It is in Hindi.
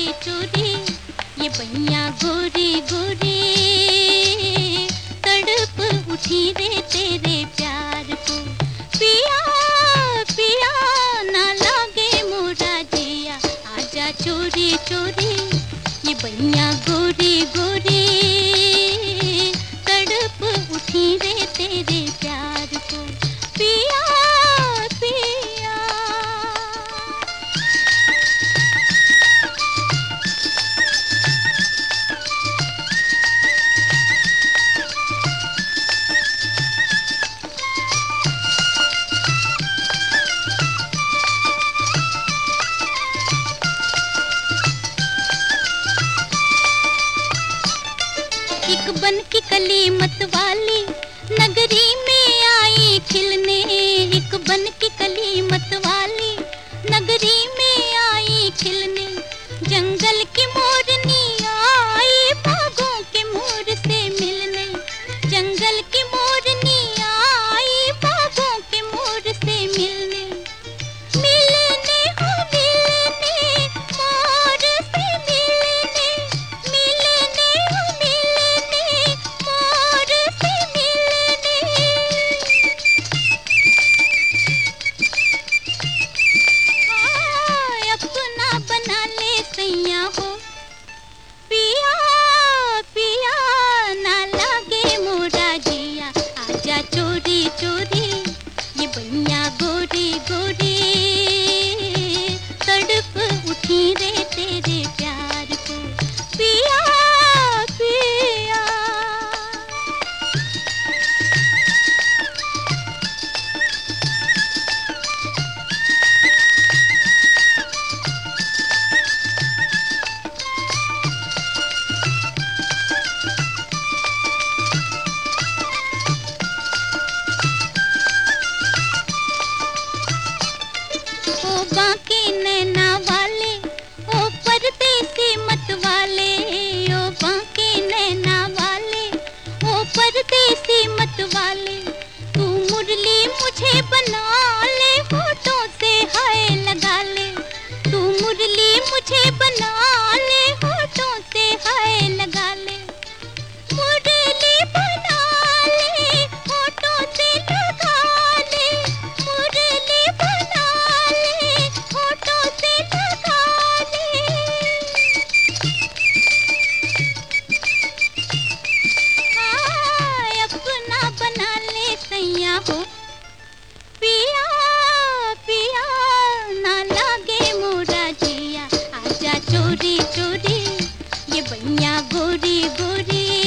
चोरी ये बनिया गोरी गोरी तड़प उठी रे तेरे प्यार को। पिया पिया ना लागे मोरा जिया, आजा चोरी चोरी ये बनिया गोरी गोरी तड़प उठी रे तेरे प्यार को। पिया पिया एक बन की कली मत वाली नगरी में आई खिलने, एक बन की कली मत वाली नगरी में आई खिलने। जंगल की मोरनी आई बागों के मोर से मिलने, जंगल की मोरनी आई बागों के मोर से मिलने। मिलने हो मिलने मोर से मिलने, मिलने हो मिलने मोर से मिलने। हाँ, अपना बना ले सैया हो, पिया पिया ना लागे मोरा जिया, आजा चोरी चोरी ये बनिया गोरी गोरी तड़प उठी रे तेरे प्यार को। पिया पिया ओ बाके नैना वाले ओ परदेसी मत वाले, ओ बाके नैना वाले ओ परदेसी मत वाले। तू मुरली मुझे बना ले होठों से हाय लगा ले, तू मुरली मुझे बना ले होठों से हाय लगा ले। मुरली बना ले होठों से लगा ले, मुरली बना ले होठों से लगा ले। हाँ, अपना बना ले सैया हो, पिया पिया ना लागे मोरा जिया, आजा चोरी चोरी ये बनिया गोरी गोरी